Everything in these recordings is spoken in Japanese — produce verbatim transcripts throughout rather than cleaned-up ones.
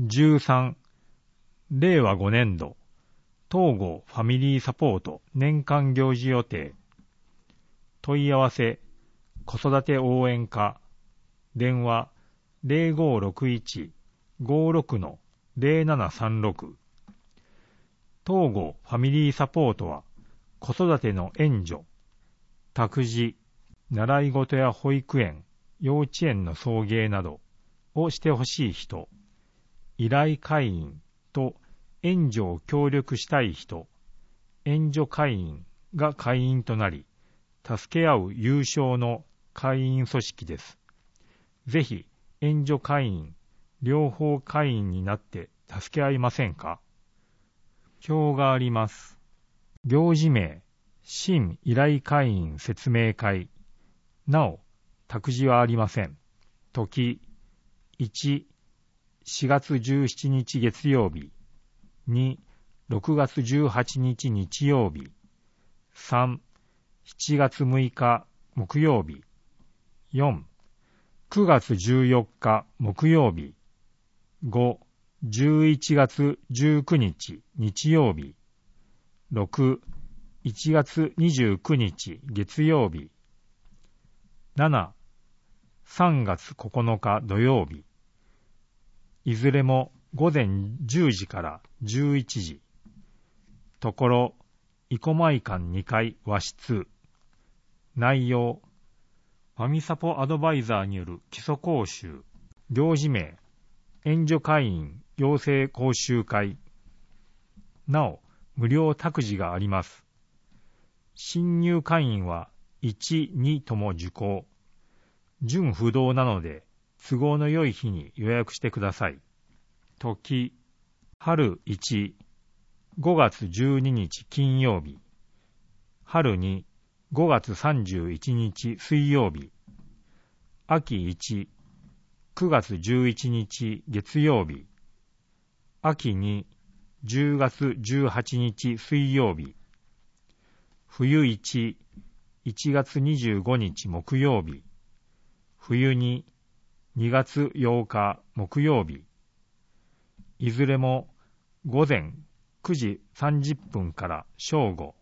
じゅうさん、れいわごねんど、統合ファミリーサポート年間行事予定。問い合わせ、子育て応援課、電話 ゼロごろくいち ごろく ゼロななさんろく。統合ファミリーサポートは、子育ての援助、託児、習い事や保育園、幼稚園の送迎などをしてほしい人、依頼会員と援助を協力したい人、援助会員が会員となり、助け合う有償の会員組織です。ぜひ、援助会員、両方会員になって助け合いませんか？表があります。行事名、新依頼会員説明会。なお、託児はありません。時、いち、しがつじゅうしちにち月曜日。に、ろくがつじゅうはちにち日曜日。さん、しちがつむいか木曜日。よん、くがつじゅうよっか木曜日。ご、じゅういちがつじゅうくにち日曜日。ろく、いちがつにじゅうくにち月曜日。なな、さんがつここのか土曜日。いずれもごぜんじゅうじからじゅういちじ。ところ、生駒館にかい和室。内容、ファミサポアドバイザーによる基礎講習。行事名、援助会員養成講習会。なお、無料託児があります。新入会員はいち、にとも受講。準不動なので、都合の良い日に予約してください。時、春いち、ごがつじゅうににち金曜日。春に、ごがつさんじゅういちにち水曜日。秋いち、くがつじゅういちにち月曜日。秋に、じゅうがつじゅうはちにち水曜日。冬いち、いちがつにじゅうごにち木曜日。冬に、にがつようか木曜日。いずれも午前くじさんじゅっぷんから正午。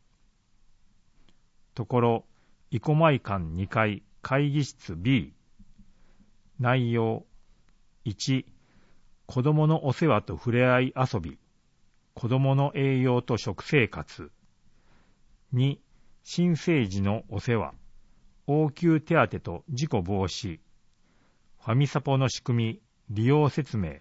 ところ、生駒館にかい会議室 B。内容、いち、子供のお世話と触れ合い遊び。子供の栄養と食生活。に、新生児のお世話。応急手当と事故防止。ファミサポの仕組み、利用説明。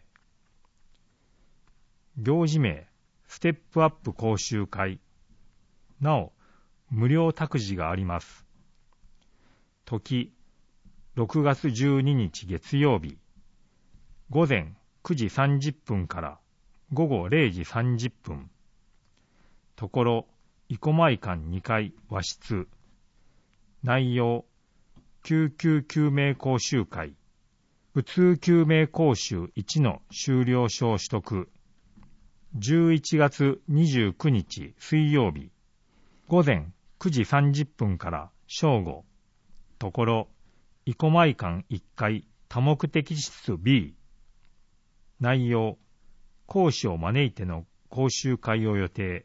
行事名、ステップアップ講習会。なお、無料託児があります。時、ろくがつじゅうににち月曜日。午前くじさんじゅっぷんから午後れいじさんじゅっぷん。ところ、生駒館にかい和室。内容、救急救命講習会。普通救命講習いちの修了証取得。じゅういちがつにじゅうくにち水曜日。午前くじさんじゅっぷんから正午。ところ、生駒館いっかい多目的室 B。内容、講師を招いての講習会を予定。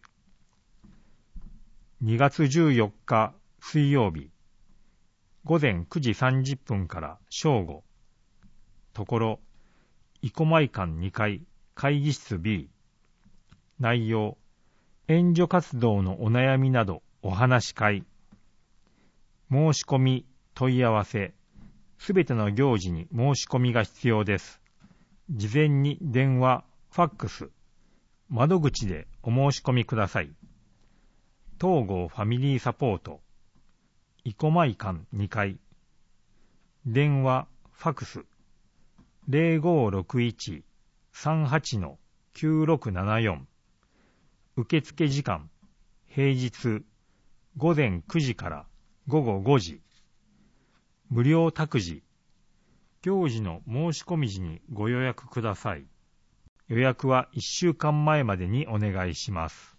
にがつじゅうよっか水曜日。午前くじさんじゅっぷんから正午。ところ、生駒館にかい会議室 B。内容、援助活動のお悩みなどお話し会。申し込み、問い合わせ、すべての行事に申し込みが必要です。事前に電話、ファックス、窓口でお申し込みください。統合ファミリーサポート、生駒館にかい。電話、ファックス、ゼロごろくいち さんはち きゅうろくななよん。受付時間、平日、午前くじから午後ごじ。無料託児。行事の申し込み時にご予約ください。予約はいっしゅうかんまえまでにお願いします。